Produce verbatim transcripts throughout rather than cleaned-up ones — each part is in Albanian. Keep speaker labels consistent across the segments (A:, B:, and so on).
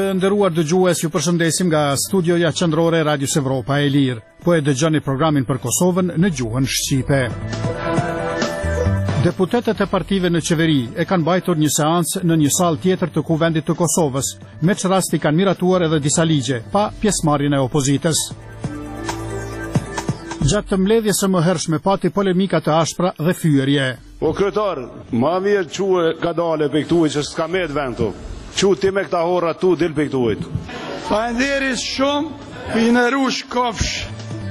A: nderuar dëgjues, ju përshëndesim nga studioja qendrore e Radios Evropa e Lirë. Po e dëgjoni programin për Kosovën në gjuhën shqipe. Deputetët e partive në qeveri e kanë mbajtur një seancë në një sallë tjetër të Kuvendit të Kosovës, me që rasti kanë miratuar edhe disa ligje, pa pjesëmarrjen e opozitës. Gjatë të mbledhjes së mëhershme pati polemika të ashpra dhe fyerje.
B: O kryetar, ma mirë quë ka dale pe këtuj që s'ka me të ventu. Që ti me këta horra tu dil pe këtuj.
C: Falenderis shumë, pinerush kofsh.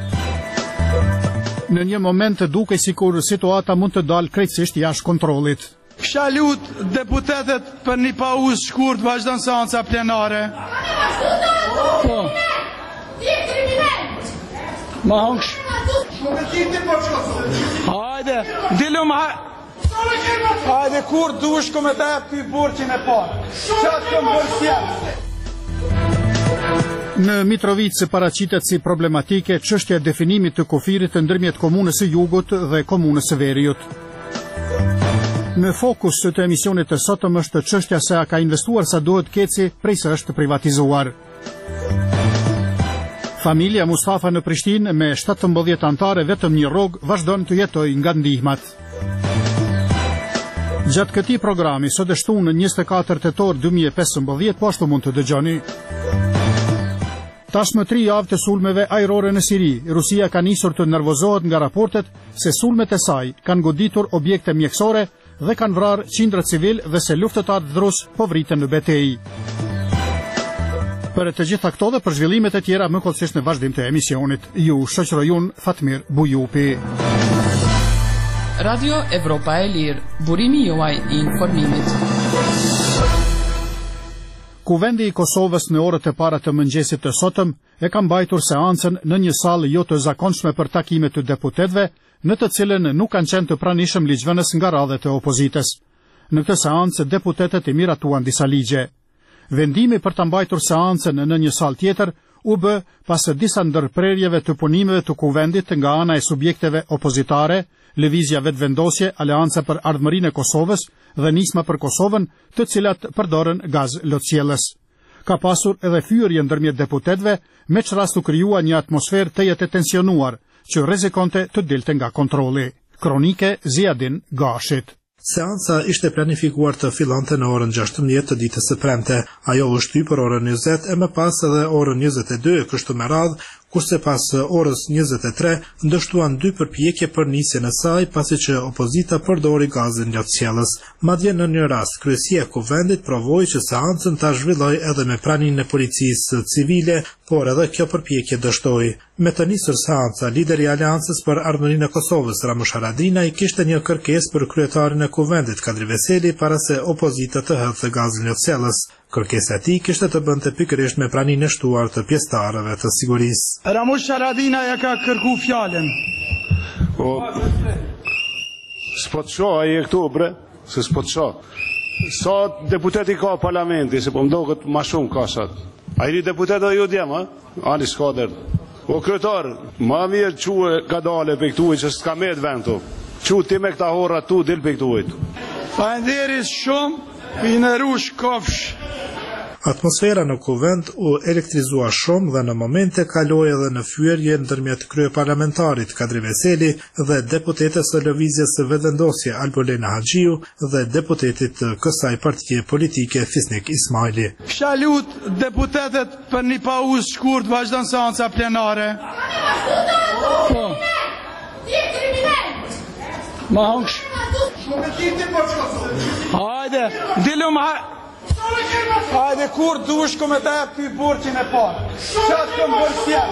A: Në një moment të duke sikur situata mund të dalë krejtësisht jashtë kontrollit.
C: Kisha lut deputetet për një pauzë shkurt vazhdon seanca plenare. Po. Ma hongsh. Hajde, dilum ha... Hajde, kur dush kome të e për burqin e parë. Qatë këm bërësjen.
A: Në Mitrovicë paraqitet si problematike çështja e definimit të kufirit ndërmjet komunës së Jugut dhe komunës së Veriut. Në fokus të emisionit të sotëm është çështja se a ka investuar sa duhet Keci prej se është privatizuar. Familja Mustafa në Prishtinë me shtatëmbëdhjetë anëtare vetëm një rrog vazhdon të jetojë nga ndihmat. Gjatë këtij programi sot e shtunë njëzet e katër tetor dy mijë e pesëmbëdhjetë po ashtu mund të dëgjoni. Tashmë tri javë të sulmeve ajrore në Siri, Rusia ka nisur të nervozohet nga raportet se sulmet e saj kanë goditur objekte mjekësore dhe kanë vrarë qindra civil dhe se luftëtarët drus po vriten në betejë. Për të gjitha këto dhe për zhvillimet e tjera më kollësisht në vazhdim të emisionit, ju shoqëroj unë Fatmir Bujupi.
D: Radio Evropa e Lirë, burimi juaj i informimit.
A: Kuvendi i Kosovës në orët e para të mëngjesit të sotëm e ka mbajtur seancën në një sallë jo të zakonshme për takime të deputetëve, në të cilën nuk kanë qenë të pranishëm ligjvënës nga radhët e opozitës. Në këtë seancë deputetët i miratuan disa ligje. Vendimi për të mbajtur seancën në një sallë tjetër u bë pas disa ndërprerjeve të punimeve të kuvendit nga ana e subjekteve opozitare, lëvizja vetëvendosje, Aleanca për Ardhmërinë e Kosovës dhe Nisma për Kosovën, të cilat përdorën gaz lotësjellës. Ka pasur edhe fyerje ndërmjet deputetëve, me që rast u krijua një atmosferë të jetë tensionuar, që rrezikonte të dilte nga kontrolli. Kronike Ziadin Gashit.
E: Seanca ishte planifikuar të fillonte në orën gjashtëmbëdhjetë të ditës së premte. Ajo u shtyp për orën njëzet e më pas edhe orën njëzet e dy kështu me radhë, kurse pas orës njëzet e tre ndështuan dy përpjekje për nisjen e saj pasi që opozita përdori gazin lotësjellës. Madje në një rast kryesia e kuvendit provoi që seancën ta zhvilloj edhe me praninë e policisë civile, por edhe kjo përpjekje dështoi. Me të nisur seanca, lideri i Aleancës për Ardhmërinë e Kosovës, Ramush Haradinaj, kishte një kërkesë për kryetarin e kuvendit Kadri Veseli para se opozita të hedhte gazin lotësjellës. Kërkesa e tij kishte të bënte pikërisht me praninë e shtuar të pjesëtarëve të sigurisë.
C: Ramush Haradinaj ja ka kërku fjalën.
B: O, s'po të shoh ai këtu bre, se s'po të shoh. Sa deputeti ka parlamenti, se po mdoket më shumë ka sot. Ai ri deputet do ju djem, ha? Ani skader. O kryetar, ma mirë quë ka dale pe këtuj që s'ka me të ventu. Që ti me këta horra tu dil pe këtuj.
C: Falenderis shumë, pinerush kofsh.
E: Atmosfera në kuvend u elektrizua shumë dhe në momente kaloi edhe në fyerje ndërmjet kryeparlamentarit Kadri Veseli dhe deputetës së lëvizjes së vetëvendosje Albolena Haxhiu dhe deputetit të kësaj partie politike Fisnik Ismaili.
C: Kisha lut deputetet për një pauzë shkurt vazhdon seanca plenare. Po. Ma hongsh. Hajde, dilum ha... Hajde, kur dush kome të e për burqin e parë. Qatë këm bërësjen.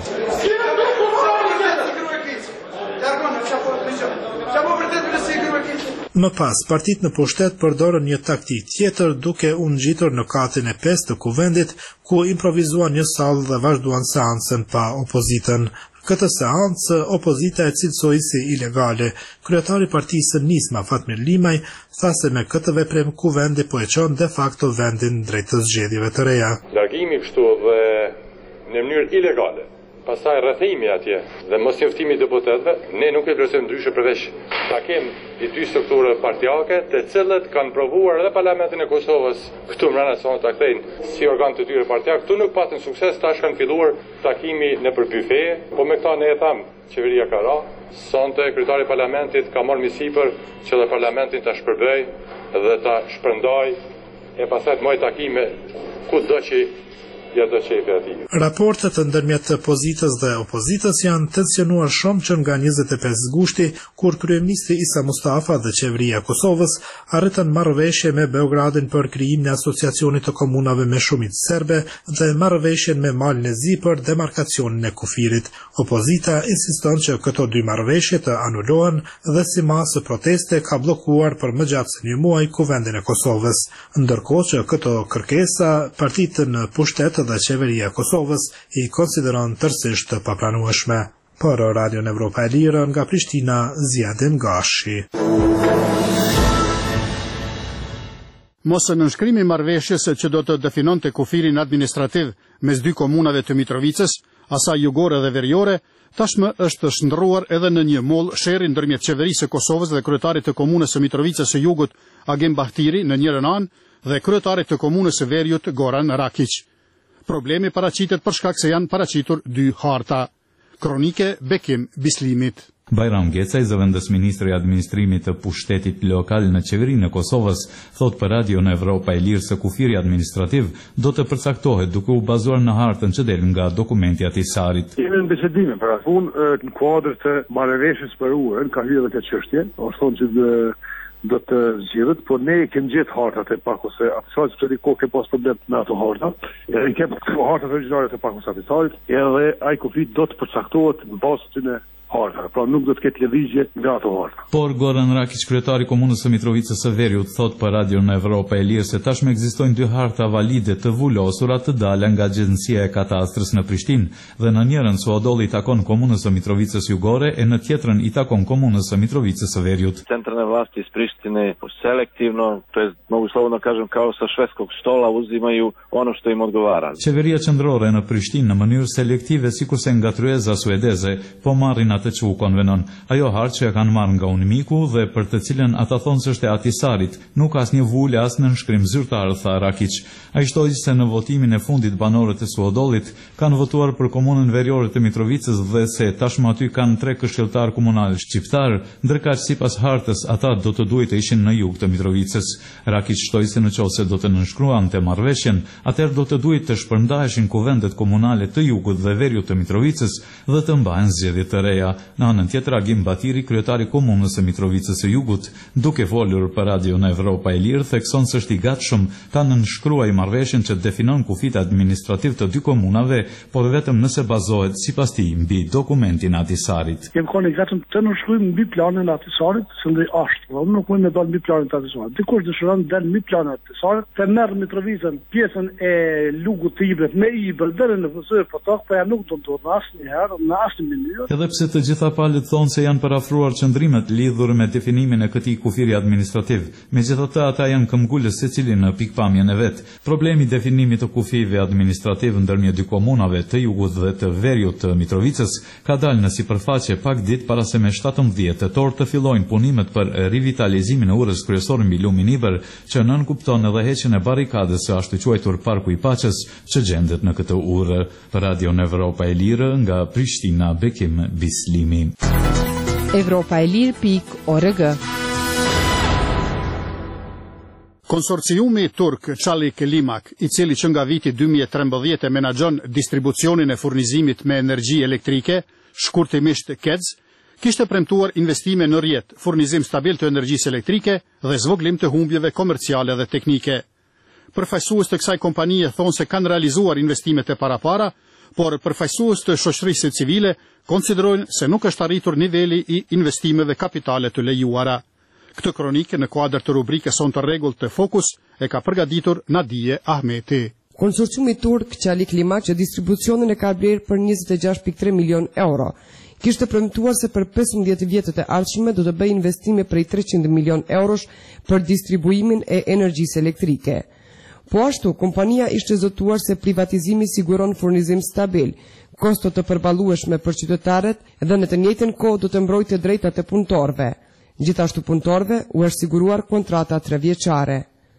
E: Më pas, partit në pushtet përdorën një taktik tjetër duke u ngjitur në katin e pesë të kuvendit, ku improvizuan një sallë dhe vazhduan seancën pa opozitën. Këtë seancë opozita e cilësoi si ilegale. Kryetari i partisë Nisma Fatmir Limaj tha se me këtë veprem kuvendi po e çon de facto vendin drejt të zgjedhjeve të reja.
F: Largimi kështu dhe në mënyrë ilegale pastaj rrethimi atje dhe mos njoftimi i deputetëve, ne nuk e vlerësojmë ndryshe përveç ta kem i dy struktura partijake, të cilët kanë provuar edhe Parlamentin e Kosovës këtu mbrana sonë ta kthejnë si organ të tyre partijak. Këtu nuk patën sukses, tash kanë filluar takimi nëpër byfe, po me këta ne e tham, qeveria ka ra, sonte kryetari i Parlamentit ka marrë misipër që dhe Parlamentin ta shpërbëj dhe ta shpërndaj e pastaj të moj takime kudo që ja do çepi aty.
E: Raportet ndërmjet pozitës dhe opozitës janë tensionuar shumë që nga njëzet e pesë gushti, kur kryeministri Isa Mustafa dhe qeveria e Kosovës arritën marrëveshje me Beogradin për krijimin e asociacionit të komunave me shumicë serbe dhe marrëveshjen me Malin e Zi për demarkacionin e kufirit. Opozita insiston që këto dy marrëveshje të anulohen dhe si masë proteste ka bllokuar për më gjatë se një muaj kuvendin e Kosovës, ndërkohë që këto kërkesa partitë në pushtet dhe qeveria e Kosovës i konsideron tërësisht të papranueshme. Për Radion Evropa e Lirë nga Prishtina, Ziadin Gashi.
A: Mos e nënshkrimi marrëveshjes që do të definonte kufirin administrativ mes dy komunave të Mitrovicës, asaj jugore dhe veriore, tashmë është shndruar edhe në një moll sherri ndërmjet qeverisë së Kosovës dhe kryetarit të komunës së Mitrovicës së Jugut, Agim Bahtiri, në njërin anë dhe kryetarit të komunës së Veriut, Goran Rakić. Problemi paraqitet për shkak se janë paraqitur dy harta. Kronike Bekim Bislimit.
G: Bajram Gecaj, zëvendës ministri i administrimit të pushtetit lokal në qeverinë e Kosovës, thot për Radion Evropa e Lirë se kufiri administrativ do të përcaktohet duke u bazuar në hartën që del nga dokumenti atisarit.
H: Jemi në bisedime për atë punë në kuadër të marrëveshjes për uën, ka hyrë edhe këtë çështje, është thonë që do të zgjidhet, por ne kemi gjetë hartat e pakose atisarit, sepse ko ke pas problem me ato harta. E kemi hartat origjinale të pakose atisarit, edhe ai kufi do të përcaktohet në bazë të tyre harta, pra nuk do të ketë lëvizje nga ato harta.
G: Por Goran Rakić, kryetari komunës së Mitrovicës së Veriut, thot për Radion Evropa e Lirë se tashmë ekzistojnë dy harta valide të vulosura të dalë nga Agjencia e Katastrës në Prishtinë dhe në njërin suadolli i takon komunës së Mitrovicës Jugore e në tjetrën i takon komunës së Mitrovicës së Veriut.
I: Centralne vlasti iz Prištine selektivno, to jest mogu slobodno kažem kao sa švedskog stola uzimaju ono što im odgovara.
G: Qeveria qendrore në Prishtinë në mënyrë selektive sikurse nga tryeza suedeze po marrin atë që u konvenon. Ajo hartë që e kanë marrë nga Unimiku dhe për të cilën ata thonë se është e atisarit, nuk as një vule as në nënshkrim zyrtar, tha Rakić. Ai shtoi se në votimin e fundit banorët e Suodollit kanë votuar për komunën veriore të Mitrovicës dhe se tashmë aty kanë tre këshilltar komunal shqiptar, ndërkaq sipas hartës ata do të duhet të ishin në jug të Mitrovicës. Rakić shtoi se nëse do të nënshkruante marrëveshjen, atëherë do të duhet të shpërndaheshin kuvendet komunale të jugut dhe veriut të Mitrovicës dhe të mbahen zgjedhje të reja. Në anën tjetër, Agim Batiri, kryetari komunës së Mitrovicës së Jugut, duke folur për Radion Evropa e Lirë, thekson se është i gatshëm ta nënshkruaj marrëveshjen që definon kufit administrativ të dy komunave, por vetëm nëse bazohet sipas tij mbi dokumentin atisarit.
H: Jem kanë i gatshëm të nënshkruajmë mbi planin e atisarit, se ndaj është, por nuk mund të dalë mbi planin e atisarit. Dikush dëshiron të dalë mbi planin e atisarit, të merr Mitrovicën pjesën e lugut të Ibrit me Ibër deri në fusë po tok, po ja nuk do të ndodhë asnjëherë në asnjë mënyrë.
G: Edhe pse të gjitha palët thonë se janë parafruar qëndrimet lidhur me definimin e këtij kufiri administrativ. Megjithatë, ata janë këmbgulës secili në pikpamjen e vet. Problemi i definimit të kufive administrativ ndërmjet dy komunave të jugut dhe të veriut të Mitrovicës ka dalë në sipërfaqe pak ditë para se me shtatëmbëdhjetë tetor të fillojnë punimet për rivitalizimin e urës kryesor mbi lumin Ibër, që nënkupton edhe heqjen e barrikadës së ashtu quajtur Parku i Paqes që gjendet në këtë urë. Për Radion Evropa e Lirë nga Prishtina, Bekim Bislimi.
J: Evropa e Lirë.org.
A: Konsorciumi turk Çalik Limak, i cili që nga viti dy mijë e trembëdhjetë menaxhon distribucionin e furnizimit me energji elektrike, shkurtimisht K E Z, kishte premtuar investime në rrjet, furnizim stabil të energjisë elektrike dhe zvoglim të humbjeve komerciale dhe teknike. Përfaqësues të kësaj kompanie thonë se kanë realizuar investimet e parapara, por përfaqësues të shoqërisë civile konsiderojnë se nuk është arritur niveli i investimeve kapitale të lejuara. Këtë kronikë në kuadër të rubrikës Son të rregullt të Fokus e ka përgatitur Nadije Ahmeti.
J: Konsorciumi turk Çalik Limak që distribucionin e ka blerë për njëzet e gjashtë pikë tre milion euro. Kishte premtuar se për pesëmbëdhjetë vjetët e ardhshme do të bëjë investime prej treqind milion eurosh për distribuimin e energjisë elektrike. Po ashtu, kompania ishte zotuar se privatizimi siguron furnizim stabil, kosto të përballueshme për qytetarët dhe në të njëjtën kohë do të mbrojtë drejtat e punëtorëve. Gjithashtu punëtorëve u është siguruar kontrata tre vjeçare.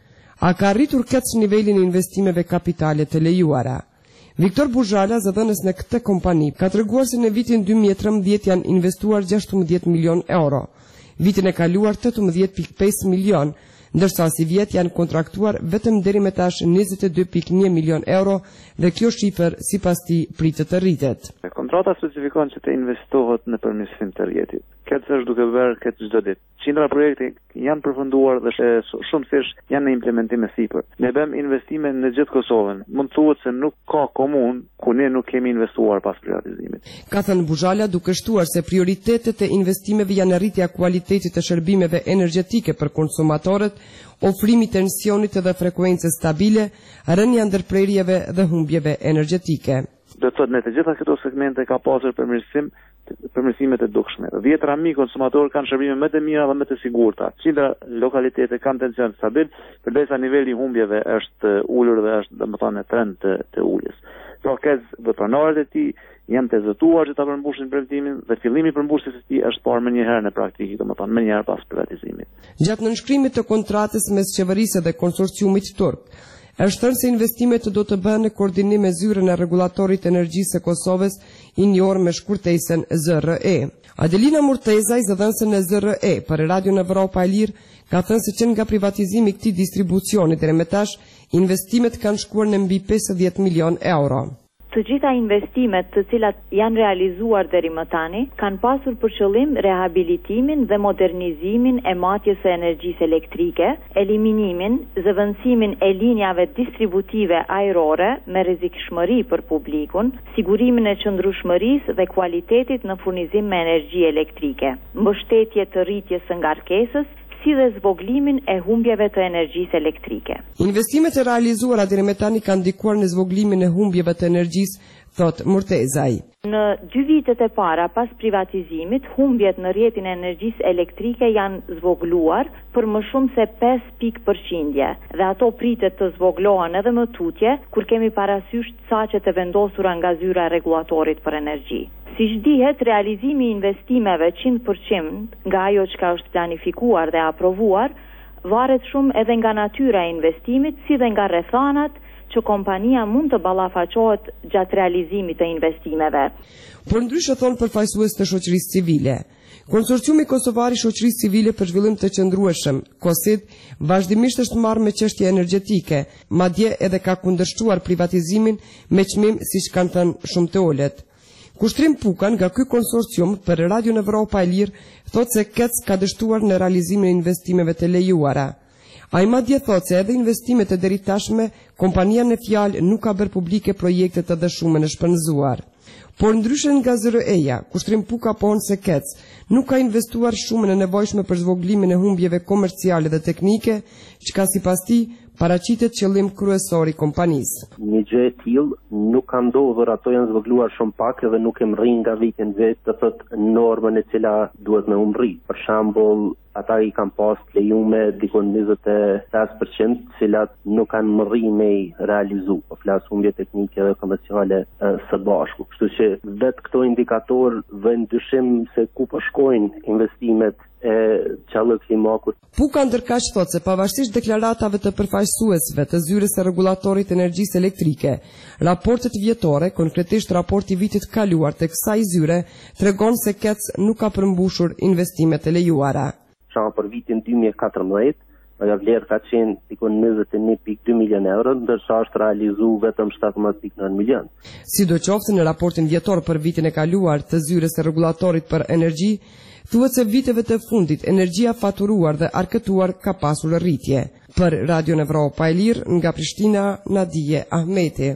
J: A ka arritur këtë nivelin e investimeve kapitale të lejuara? Viktor Buzhala, zëdhënës në këtë kompani, ka treguar se në vitin dy mijë e trembëdhjetë janë investuar gjashtëmbëdhjetë milion euro. Vitin e kaluar tetëmbëdhjetë pikë pesë milion, ndërsa si vjet janë kontraktuar vetëm deri më tash njëzet e dy pikë një milion euro dhe kjo shifër sipas tij pritet të rritet.
I: Kontrata specifikon që të investohet në përmirësim të rrjetit. Këtë është duke bërë këtë çdo ditë. Qindra projekte janë përfunduar dhe shumë thjesht janë në implementim e sipër. Ne bëjmë investime në gjithë Kosovën. Mund thuhet se nuk ka komunë ku ne nuk kemi investuar pas privatizimit.
J: Ka thënë Buzhala duke shtuar se prioritetet e investimeve janë rritja kualitetit të shërbimeve energjetike për konsumatorët, ofrimi tensionit dhe frekuencës stabile, rënja ndërprerjeve dhe humbjeve energjetike.
I: Do të thotë në të gjitha këto segmente ka pasur përmirësim, përmirësime të dukshme. Dhjetëra mijë konsumatorë kanë shërbime më të mira dhe më të sigurta. Qindra lokalitete kanë tension stabil, përderisa niveli i humbjeve është ulur dhe është, domethënë, në trend të, të uljes. Pra kësaj vepronarët e tij janë të zëtuar që ta përmbushin premtimin dhe fillimi i përmbusjes së tij është parë më një herë në praktikë, domethënë më një herë pas privatizimit.
J: Gjatë nënshkrimit të kontratës mes qeverisë dhe konsorciumit turk, është thënë se investimet do të bëhen në koordinim me zyrën e rregullatorit të energjisë së Kosovës, i njohur me shkurtesën Z R E. Adelina Murtezaj, zëdhënëse në Z R E për Radio Evropa e Lirë, ka thënë se që nga privatizimi i këtij distribucioni deri më tash, investimet kanë shkuar në mbi pesëdhjetë milion euro.
K: Të gjitha investimet të cilat janë realizuar deri më tani kanë pasur për qëllim rehabilitimin dhe modernizimin e matjes së energjisë elektrike, eliminimin, zëvendësimin e linjave distributive ajrore me rrezikshmëri për publikun, sigurimin e qëndrueshmërisë dhe kualitetit në furnizim me energji elektrike, mbështetje të rritjes së ngarkesës, si dhe zvoglimin e humbjeve të energjisë elektrike.
J: Investimet e realizuara deri më tani kanë ndikuar në zvoglimin e humbjeve të energjisë, thot Murtezaj.
K: Në dy vitet e para pas privatizimit, humbjet në rrjetin e energjisë elektrike janë zvogluar për më shumë se pesë pikë përqindje dhe ato pritet të zvoglohen edhe më tutje kur kemi parasysh saqet e vendosura nga zyra e rregullatorit për energji. Siç dihet, realizimi i investimeve njëqind përqind nga ajo që është planifikuar dhe aprovuar, varet shumë edhe nga natyra e investimit, si dhe nga rrethanat që kompania mund të ballafaqohet gjatë realizimit të investimeve.
J: Por ndryshe thon përfaqësues të shoqërisë civile, Konsorciumi Kosovar i Shoqërisë Civile për Zhvillim të Qëndrueshëm, KOSID, vazhdimisht është marrë me çështje energjetike, madje edhe ka kundërshtuar privatizimin me çmim siç kanë thënë shumë të ulët. Kushtrim Pukan nga ky konsorcium për Radio Evropa e Lirë thotë se K E C ka dështuar në realizimin e investimeve të lejuara. Ai madje thotë se edhe investimet e deri tashme, kompania në fjalë nuk ka bërë publike projekte të dëshuara në shpenzuar. Por ndryshe nga Z R E-ja, Kushtrim Puka pohon se K E C nuk ka investuar shumën e nevojshme për zvoglimin e humbjeve komerciale dhe teknike, çka sipas tij paraqitet qëllim kryesor i kompanisë.
L: Një gjë e tillë nuk ka ndodhur, ato janë zvogluar shumë pak dhe nuk e rrin nga viti në vit, të thotë normën e cila duhet me umri. Për shembull, ata i kanë pas lejume dikon njëzet e pesë përqind, të cilat nuk kanë më rri me i realizu, po flas humbje teknike dhe komerciale e, së bashku. Kështu që vetë këto indikator vënë dyshim se ku po shkojnë investimet e qallë klimakut.
J: Puka ndërkaq thotë se pavarësisht deklaratave të përfaqësuesve të zyrës së rregullatorit të energjisë elektrike, raportet vjetore, konkretisht raporti i vitit kaluar të kësaj zyre, tregon se K E C nuk ka përmbushur investimet e lejuara.
L: Pra për vitin dy mijë e katërmbëdhjetë, ajo vlerë ka qenë tikon njëzet e një pikë dy milion euro, ndërsa është realizu vetëm shtatëmbëdhjetë pikë nëntë milion.
J: Sidoqoftë në raportin vjetor për vitin e kaluar të zyrës së rregullatorit për energji, thuhet se viteve të fundit energjia faturuar dhe arkëtuar ka pasur rritje. Për Radio Evropa e Lirë nga Prishtina, Nadije Ahmeti.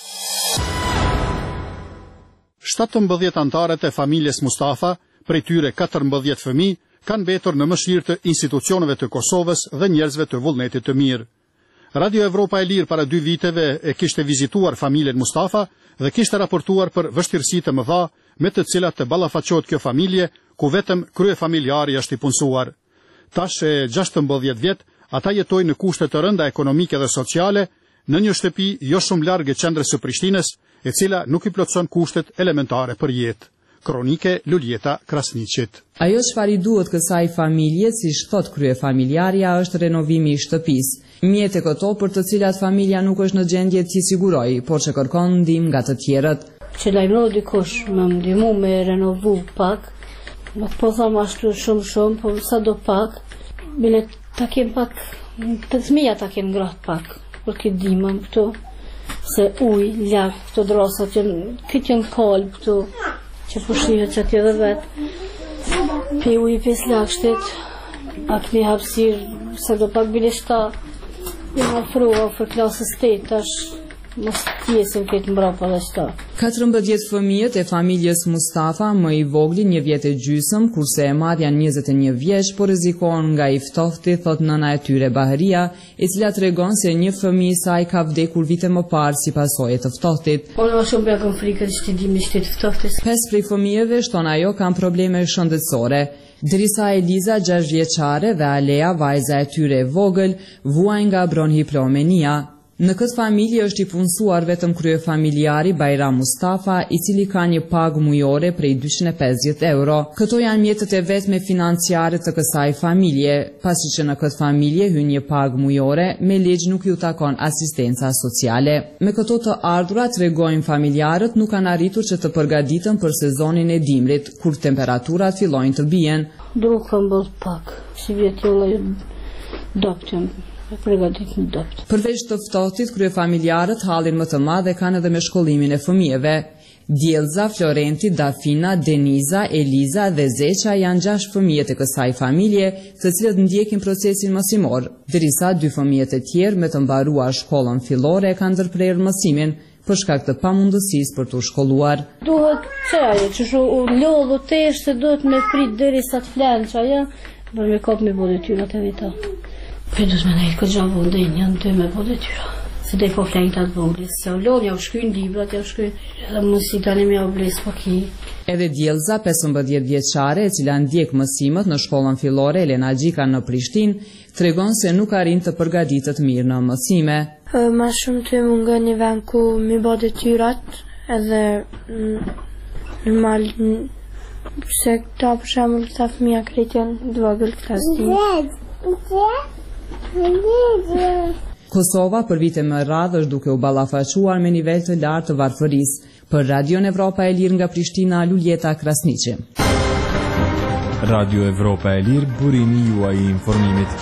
A: shtatëmbëdhjetë antarët e familjes Mustafa, prej tyre katërmbëdhjetë fëmijë, kanë mbetur në mëshirë të institucioneve të Kosovës dhe njerëzve të vullnetit të mirë. Radio Evropa e Lirë para dy viteve e kishte vizituar familjen Mustafa dhe kishte raportuar për vështirësitë e mëdha me të cilat të ballafaqohet kjo familje, ku vetëm kryefamiljari është i punësuar. Tash e gjashtëmbëdhjetë vjet, ata jetojnë në kushte të rënda ekonomike dhe sociale, në një shtëpi jo shumë larg e qendrës së Prishtinës, e cila nuk i plotson kushtet elementare për jetë. Kronike Luljeta Krasniqit.
M: Ajo çfarë i duhet kësaj familje, siç thot kryefamiljarja, është renovimi i shtëpisë. Mjet e këto për të cilat familja nuk është në gjendje t'i sigurojë, por që kërkon ndihmë nga të tjerët.
N: Që lajmëroj dikush më ndihmu me renovu pak, nuk po them ashtu shumë shumë, po sa do pak, bile ta kem pak, të fëmija ta kem ngratë pak, për këtë dimëm këtu, se uj, lak, këto drosat, këtë janë kalb këtu, që pushimet që t'je dhe vetë, pi uj pes lakshtet, atë një hapsirë, se do pak bile shta, një afrua për klasës tetë, tash mos tjesim këtë mbrapa dhe shta.
M: katërmbëdhjetë fëmijët e familjes Mustafa, më i vogli një vjet e gjysëm, kurse e madh janë njëzet e një vjeç, por rrezikohen nga i ftofti, thot nëna e tyre Baharia, e cila tregon se një fëmijë i saj ka vdekur vite më parë si pasojë të ftoftit.
N: Unë më shumë bëjë frikë që ti dimi që të ftoftis.
M: Pesë prej fëmijëve, shton ajo, kanë probleme shëndetësore. Derisa Eliza, gjashtë vjeçare, dhe Alea, vajza e tyre e vogël, vuajnë nga bronhiplomenia. Në këtë familje është i punësuar vetëm kryefamiljari Bajram Mustafa, i cili ka një pagë mujore prej dyqind e pesëdhjetë euro. Këto janë mjetët e vetme financiare të kësaj familje, pasi që në këtë familje hyn një pagë mujore, me ligj nuk ju takon asistenca sociale. Me këto të ardhurat, tregojnë familjarët, nuk kanë arritur që të përgatiten për sezonin e dimrit, kur temperaturat fillojnë të bien.
N: Duke kam bëll pak, si vjetullë doptën.
M: Përveç të ftohtit, kryefamiljarët hallin më të madh e kanë edhe me shkollimin e fëmijëve. Djelza, Florenti, Dafina, Deniza, Eliza dhe Zeqa janë gjashtë fëmijët e kësaj familje, të cilët ndjekin procesin mësimor, derisa dy fëmijët e tjerë me të mbaruar shkollën fillore kanë ndërprerë mësimin për shkak të pamundësisë për të shkolluar.
N: Duhet çaje, që shu lodhë tesh se duhet me prit derisa të flanë çaja, për me kap me bodë tyrat e veta. Për du të me nejtë këtë gjavë vëndin, janë të me bodë tyra. Se dhe po flenjë të atë vënglis, se o lodhë, ja u shkyn librat, ja u shkyn, edhe mësi tani me ja u bles paki.
M: Edhe Djelza, pesëmbëdhjetë vjeçare, e cila ndjek mësimët në shkollën fillore Elena Gjika në Prishtinë, tregon se nuk arrin të përgatitet mirë në mësime.
O: Ma shumë të më nga një vend ku mi bodë tyrat, edhe normal, se këta për shemull këta fëmija kretjen dvogël këta zdi.
M: Kosova për vite më radhë është duke u ballafaquar me nivel të lartë të varfërisë. Për Radio Evropa e Lirë nga Prishtina, Luljeta Krasniqi.
P: Radio Evropa e Lirë, burimi juaj i informimit.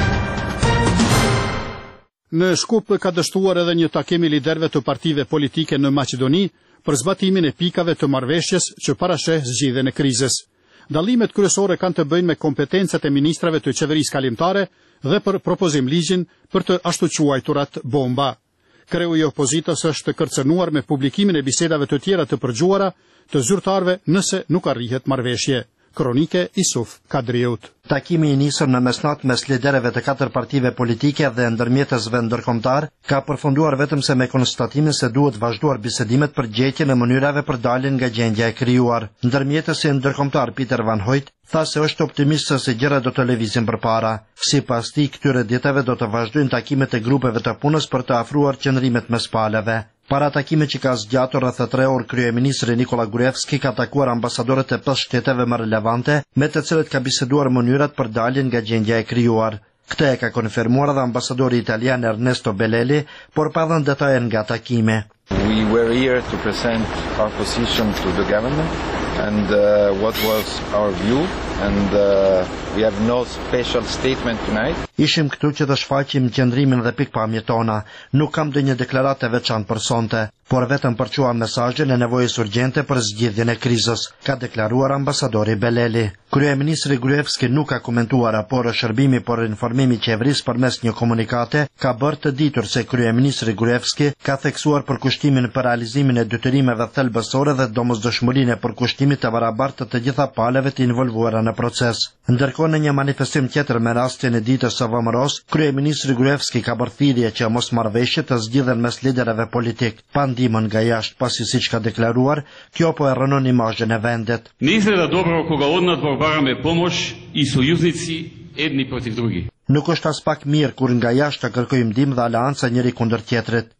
A: Në Shkup ka dështuar edhe një takim i liderëve të partive politike në Maqedoni për zbatimin e pikave të marrëveshjes që parasheh zgjidhjen e krizës. Dallimet kryesore kanë të bëjnë me kompetencat e ministrave të qeverisë kalimtare dhe për propozim ligjin për të ashtu quajturat bomba. Kreu i opozitës është kërcënuar me publikimin e bisedave të tjera të përgjuara të zyrtarëve nëse nuk arrihet marrëveshje. Kronike Isuf Kadriut.
Q: Takimi i nisur në mesnat mes liderëve të katër partive politike dhe ndërmjetësve ndërkombëtar ka përfunduar vetëm se me konstatimin se duhet vazhduar bisedimet për gjetjen e mënyrave për daljen nga gjendja e krijuar. Ndërmjetësi ndërkombëtar Peter Van Hoyt tha se është optimist se gjërat do të lëvizin përpara. Sipas tij, këtyre ditëve do të vazhdojnë takimet e grupeve të punës për të afruar qëndrimet mes palëve. Para takimit që ka zgjatur rreth tre orë, kryeministri Nikola Gruevski ka takuar ambasadorët e pesë shteteve më relevante, me të cilët ka biseduar mënyrat për daljen nga gjendja e krijuar. Këtë e ka konfirmuar edhe ambasadori italian Ernesto Bellelli, por pa dhënë detaje nga takimi.
R: We were here to present our position to the government and uh, what was our view and uh, we have no special statement tonight.
Q: Ishim këtu që të shfaqim qëndrimin dhe pikpamjet tona. Nuk kam ndonjë deklaratë e veçantë për sonte, por vetëm përçuam mesazhin e nevojës urgjente për zgjidhjen e krizës, ka deklaruar ambasadori Bellelli. Kryeministri Gruevski nuk ka komentuar, por shërbimi për informimi i qeverisë përmes një komunikate ka bërë të ditur se kryeministri Gruevski ka theksuar përkushtimin për realizimin e detyrimeve thelbësore dhe domosdoshmërinë e përkushtimit të barabartë të gjitha palëve të involvuara në proces. Ndërkohë, në një manifestim tjetër me rastin e ditës së vëmëros, kryeministri Gruevski ka bërë thirrje që mosmarrëveshjet të zgjidhen mes liderëve politik, pa ndihmën nga jashtë, pasi siç ka deklaruar, kjo po e rënon imazhin e vendit.
S: Не изгледа добро кога однад борбараме помош и сојузници едни против други.
Q: Nuk është as pak mirë kur nga jashtë të kërkojmë ndihmë dhe aleanca njëri kundër tjetrit.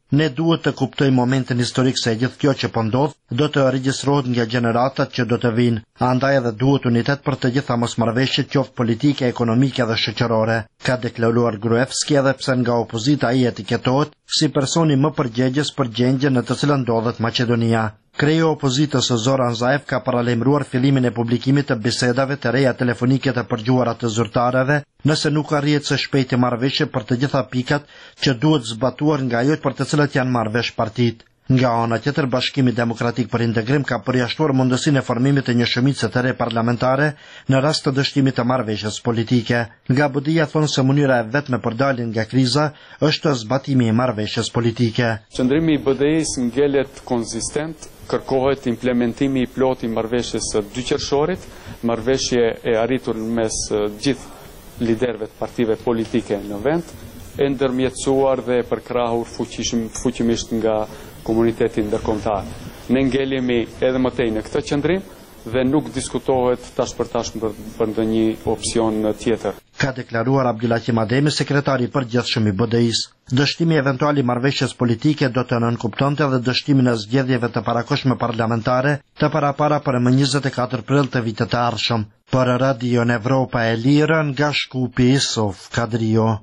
Q: Ne duhet të kuptojmë momentin historik se gjithë kjo që po ndodh do të regjistrohet nga gjeneratat që do të vinë. Andaj edhe duhet unitet për të gjitha mosmarrëveshjet qoftë politike, ekonomike dhe shoqërore, ka deklaruar Gruevski, edhe pse nga opozita ai etiketohet si personi më përgjegjës për gjendjen në të cilën ndodhet Maqedonia. Kreu opozitës Zoran Zaev ka paralajmëruar fillimin e publikimit të bisedave të reja telefonike të përgjuara të zyrtarëve, nëse nuk arrihet së shpejti marrëveshje për të gjitha pikat që duhet zbatuar nga ajo për të cilat janë marrë vesh partitë. Nga ana tjetër, Bashkimi Demokratik për Integrim ka përjashtuar mundësinë e formimit të një shumice të re parlamentare në rast të dështimit të marrëveshjes politike. Nga B D I-ja thonë se mënyra e vetme për daljen nga kriza është zbatimi i marrëveshjes politike.
T: Qëndrimi i B D I-s ngelet konzistent, kërkohet implementimi i plot i marrëveshjes së dyqershorit, marrëveshje e arritur mes gjithë liderëve të partive politike në vend, e ndërmjetësuar dhe përkrahur fuqimisht nga komuniteti ndërkombëtar. Ne ngelemi edhe më tej në këtë qendrim dhe nuk diskutohet tash për tash për ndonjë opsion tjetër.
Q: Ka deklaruar Abdulhakim Ademi, sekretari i përgjithshëm i B D I-s. Dështimi eventual i marrëveshjes politike do të nënkuptonte edhe dështimin e zgjedhjeve të parakohshme parlamentare të parapara për më njëzet e katër prill të vitit të ardhshëm. Për Radion Evropa e Lirë, nga Shkupi, Sof Kadrio.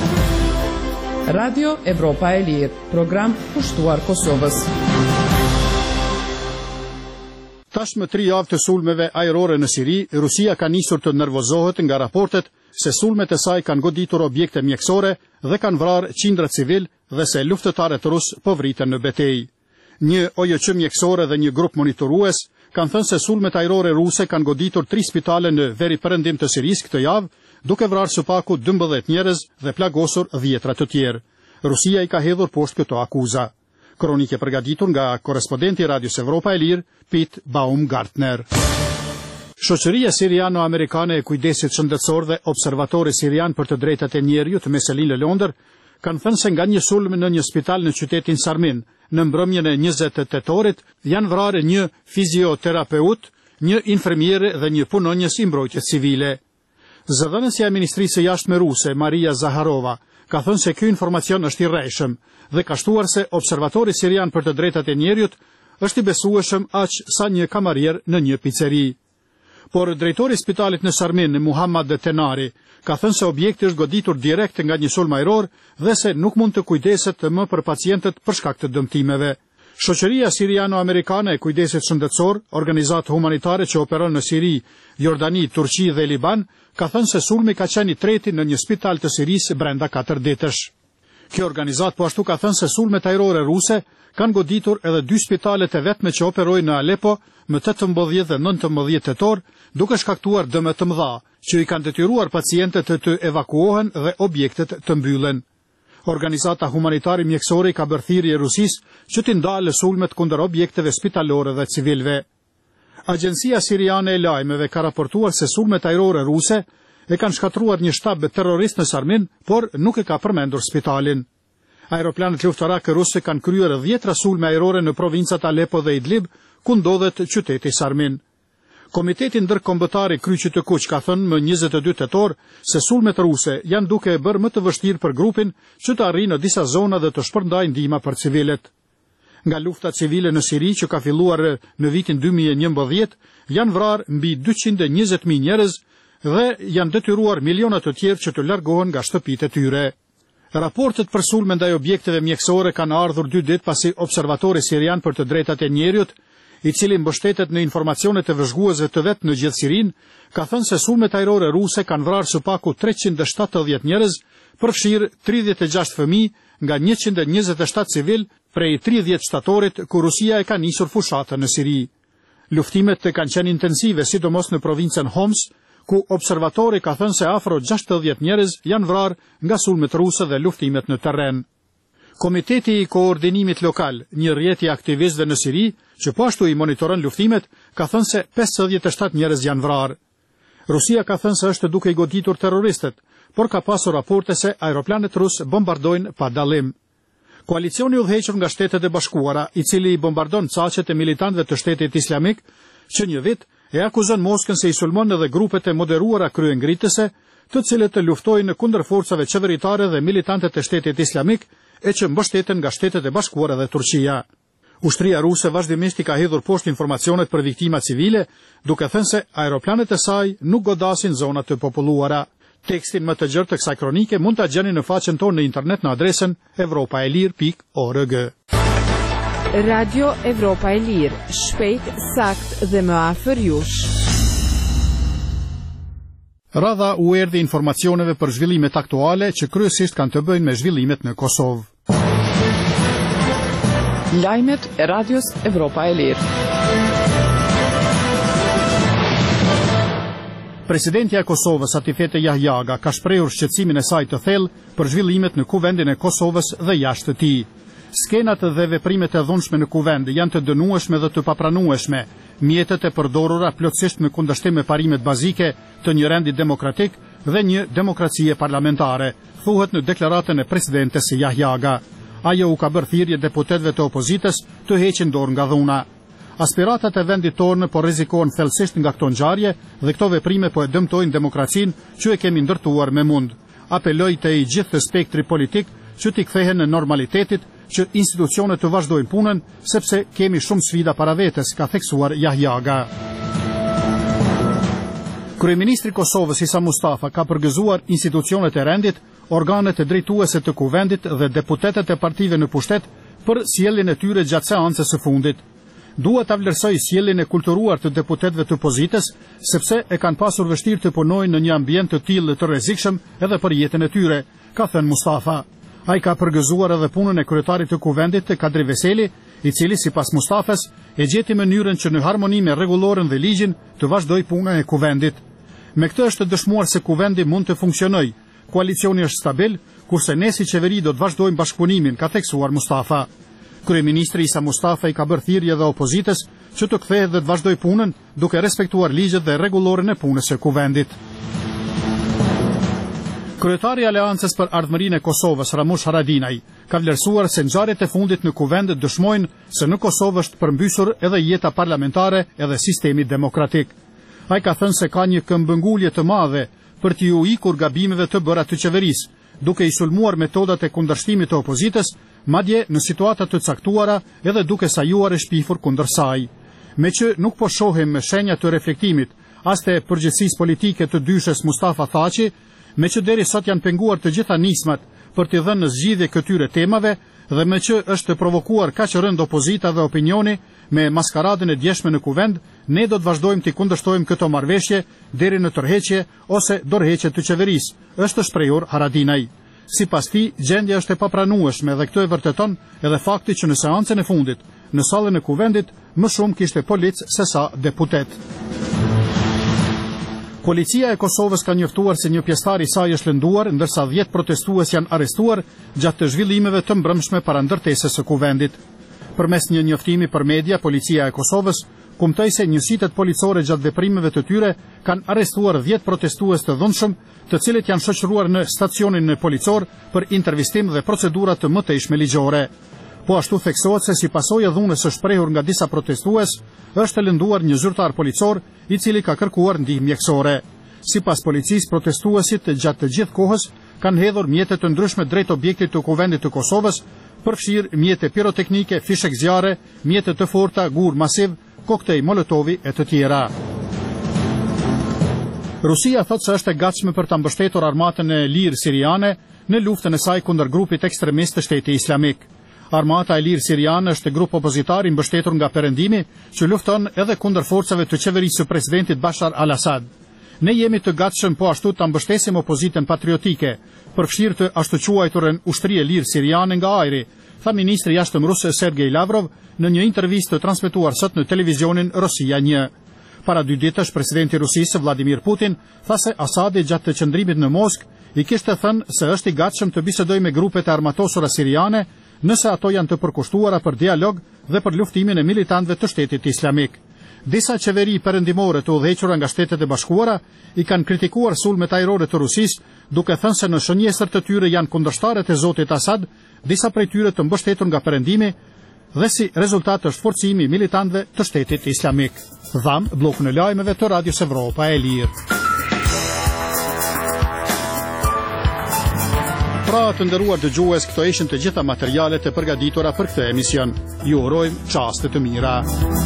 D: Radio Evropa e Lirë, program pushtuar Kosovës.
A: Tashmë tri javë të sulmeve ajrore në Siri, Rusia ka nisur të nervozohet nga raportet se sulmet e saj kanë goditur objekte mjekësore dhe kanë vrarë qindra civil dhe se luftëtarët rus po vriten në betejë. Një O J Q mjekësore dhe një grup monitorues kanë thënë se sulmet ajrore ruse kanë goditur tri spitale në veri perëndim të Sirisë këtë javë, duke vrarë së paku dymbëdhjetë njerëz dhe plagosur dhjetra të tjerë. Rusia i ka hedhur poshtë këto akuza. Kronike përgatitur nga korespondenti Radios Evropa e Lirë, Pete Baumgartner. Shoqëria siriano-amerikane e kujdesit shëndetësor dhe observatori sirian për të drejtat e njerëzit me selin në Londër kanë thënë se nga një sulm në një spital në qytetin Sarmin, në mbrëmjen e njëzet tetorit, janë vrarë një fizioterapeut, një infermiere dhe një punonjës i mbrojtjes civile. Zëdhënësja e Ministrisë së Jashtme ruse, Maria Zaharova, ka thënë se ky informacion është i rrejshëm dhe ka shtuar se observatori sirian për të drejtat e njerëzit është i besueshëm aq sa një kamarier në një piceri. Por drejtori i spitalit në Sarmin, Muhammad Tenari, ka thënë se objekti është goditur direkt nga një sulm ajror dhe se nuk mund të kujdeset më për pacientët për shkak të dëmtimeve. Shoqëria siriano-amerikane e kujdesit shëndetësor, organizatë humanitare që operon në Siri, Jordani, Turqi dhe Liban, ka thënë se sulmi ka qenë i treti në një spital të Sirisë brenda katër ditësh. Kjo organizatë po ashtu ka thënë se sulmet ajrore ruse kanë goditur edhe dy spitalet e vetme që operojnë në Alepo më tetëmbëdhjetë dhe nëntëmbëdhjetë tetor, duke shkaktuar dëme të mëdha, që i kanë detyruar pacientët të, të evakuohen dhe objektet të mbyllen. Organizata humanitare mjekësore ka bërë thirrje Rusisë që të ndalë sulmet kundër objekteve spitalore dhe civilve. Agjencia Siriane e Lajmeve ka raportuar se sulmet ajrore ruse e kanë shkatruar një shtab terrorist në Sarmin, por nuk e ka përmendur spitalin. Aeroplanet luftarak ruse kanë kryer dhjetra sulme ajrore në provincat Alepo dhe Idlib, ku ndodhet qyteti Sarmin. Komiteti ndërkombëtar i Kryqit të Kuq ka thënë më njëzet e dy tetor se sulmet ruse janë duke e bërë më të vështirë për grupin që të arrijë në disa zona dhe të shpërndajë ndihmë për civilet. Nga lufta civile në Siri që ka filluar në vitin dy mijë e njëmbëdhjetë, janë vrarë mbi dyqind e njëzet mijë njerëz dhe janë detyruar miliona të tjerë që të largohen nga shtëpitë e tyre. Raportet për sulme ndaj objekteve mjekësore kanë ardhur dy ditë pasi observatori sirian për të drejtat e njerëzit, i cili mbështetet në informacionet e vëzhguesve të vet në gjithë Sirinë, ka thënë se sulmet ajrore ruse kanë vrarë së paku treqind e shtatëdhjetë njerëz, përfshirë tridhjetë e gjashtë fëmijë nga njëqind e njëzet e shtatë civil prej tridhjetë shtatorit ku Rusia e ka nisur fushatën në Siri. Luftimet kanë qenë intensive, sidomos në provincën Homs, ku observatori ka thënë se afro gjashtëdhjetë njerëz janë vrarë nga sulmet ruse dhe luftimet në terren. Komiteti i koordinimit lokal, një rrjet i aktivistëve në Siri, që po ashtu i monitoron luftimet, ka thënë se pesëdhjetë e shtatë njerëz janë vrarë. Rusia ka thënë se është duke i goditur terroristët, por ka pasur raporte se aeroplanet rus bombardojnë pa dallim. Koalicioni udhëhequr nga Shtetet e Bashkuara, i cili i bombardon caqet e militantëve të Shtetit Islamik, që një vit e akuzon Moskën se i sulmon edhe grupet e moderuara kryengritëse, të cilët luftojnë kundër forcave qeveritare dhe militantët e Shtetit Islamik, e që mbështeten nga Shtetet e Bashkuara dhe Turqia. Ushtria ruse vazhdimisht i ka hedhur poshtë informacionet për viktima civile, duke thënë se aeroplanet e saj nuk godasin zonat të populluara. Tekstin më të gjerë të kësaj kronike mund ta gjeni në faqen tonë në internet në adresën evropaelir pikë org.
U: Radio Evropa e Lirë, shpejt, sakt dhe më afër jush.
A: Radha u erdhi informacioneve për zhvillimet aktuale që kryesisht kanë të bëjnë me zhvillimet në Kosovë.
D: Lajmet e Radios Evropa e Lirë.
A: Presidentja e Kosovës Atifete Jahjaga ka shprehur shqetësimin e saj të thellë për zhvillimet në kuvendin e Kosovës dhe jashtë të tij. Skenat dhe veprimet e dhunshme në kuvend janë të dënueshme dhe të papranueshme. Mjetet e përdorura plotësisht me kundërshtim me parimet bazike të një rendi demokratik dhe një demokracie parlamentare, thuhet në deklaratën e presidentes Jahjaga. Ajo u ka bërë thirrje deputetëve të opozitës të heqin dorë nga dhuna. Aspiratat e vendit tonë po rrezikohen thellësisht nga këto ngjarje dhe këto veprime po e dëmtojnë demokracinë që e kemi ndërtuar me mund. Apeloj te i gjithë spektri politik që t'i kthehen në normalitetit, që institucionet të vazhdojnë punën, sepse kemi shumë sfida para vetes, ka theksuar Jahjaga. Kryeministri i Kosovës Isa Mustafa ka përgëzuar institucionet e rendit, organet e drejtuese të kuvendit dhe deputetët e partive në pushtet për sjelljen e tyre gjatë seancës së fundit. Dua ta vlerësoj sjelljen e kulturuar të deputetëve të opozitës, sepse e kanë pasur vështirë të punojnë në një ambient të tillë të rrezikshëm edhe për jetën e tyre, ka thënë Mustafa. Ai ka përgëzuar edhe punën e kryetarit të kuvendit të Kadri Veseli, i cili sipas Mustafës e gjeti mënyrën që në harmoni me rregulloren dhe ligjin të vazhdoj punën e kuvendit. Me këtë është dëshmuar se kuvendi mund të funksionojë, koalicioni është stabil, kurse ne si qeveri do të vazhdojmë bashkëpunimin, ka theksuar Mustafa. Kryeministri Isa Mustafa i ka bërë thirrje dhe opozitës që të kthehet dhe të vazhdojë punën duke respektuar ligjet dhe rregulloren e punës së kuvendit. Kryetari i Aleancës për Ardhmërinë e Kosovës, Ramush Haradinaj, ka vlerësuar se ngjarjet e fundit në kuvend dëshmojnë se në Kosovë është përmbysur edhe jeta parlamentare edhe sistemi demokratik. Ai ka thënë se ka një këmbëngulje të madhe për t'i u ikur gabimeve të bëra të qeverisë, duke i sulmuar metodat e kundërshtimit të opozitës, madje në situata të caktuara edhe duke sajuar e shpifur kundër saj. Me që nuk po shohim me shenja të reflektimit as të përgjegjësisë politike të dyshes Mustafa Thaçi, me që deri sot janë penguar të gjitha nismat për t'i dhënë në zgjidhje këtyre temave dhe me që është provokuar kaq rënd opozita dhe opinioni me maskaradën e djeshme në kuvend, ne do të vazhdojmë t'i kundërshtojmë këto marrëveshje deri në tërheqje ose dorëheqje të qeverisë, është shprehur Haradinaj. Sipas tij, gjendja është e papranueshme dhe këtë e vërteton edhe fakti që në seancën e fundit, në sallën e kuvendit, më shumë kishte polic se sa deputet. Policia e Kosovës ka njoftuar se një pjesëtar i saj është lënduar, ndërsa dhjetë protestues janë arrestuar gjatë të zhvillimeve të mbrëmshme para ndërtesës së kuvendit. Përmes një njoftimi për media, Policia e Kosovës kumtoi se njësitet policore gjatë veprimeve të tyre kanë arrestuar dhjetë protestues të dhunshëm, të cilët janë shoqëruar në stacionin policor për intervistim dhe procedura të mëtejshme ligjore. Po ashtu theksohet se si pasojë e dhunës së shprehur nga disa protestues, është lënduar një zyrtar policor i cili ka kërkuar ndihmë mjekësore. Sipas policisë, protestuesit gjatë të gjithë kohës kanë hedhur mjete të ndryshme drejt objektit të kuvendit të Kosovës, përfshirë mjete piroteknike, fishek zjarre, mjete të forta, gur masiv, koktej molotovi e të tjera. Rusia thotë se është e gatshme për ta mbështetur armatën e lirë siriane në luftën e saj kundër grupit ekstremist të Shteti Islamik. Armata e lirë siriane është grup opozitar i mbështetur nga Perëndimi që lufton edhe kundër forcave të qeverisë së presidentit Bashar al-Assad. Ne jemi të gatshëm po ashtu ta mbështesim opozitën patriotike, përfshirë të ashtu quajturën ushtri e lirë siriane nga ajri, tha ministri i jashtëm rus Sergej Lavrov në një intervistë të transmetuar sot në televizionin Rosia një. Para dy ditësh, presidenti i Rusisë Vladimir Putin tha se Asadi gjatë të qëndrimit në Moskë i kishte thënë se është i gatshëm të bisedojë me grupet e armatosura siriane nëse ato janë të përkushtuara për dialog dhe për luftimin e militantëve të Shtetit Islamik. Disa qeveri perëndimore të udhëhequra nga Shtetet e Bashkuara i kanë kritikuar sulmet ajrore të Rusisë, duke thënë se në shënjesër të tyre janë kundërshtarët e Zotit Asad, disa prej tyre të mbështetur nga Perëndimi, dhe si rezultat është forcimi i militantëve të Shtetit Islamik. Dham bllokun e lajmeve të Radios Evropa e Lirë. Pra të nderuar dëgjues, këto ishin të gjitha materialet e përgatitura për këtë emision. Ju urojmë çaste të mira.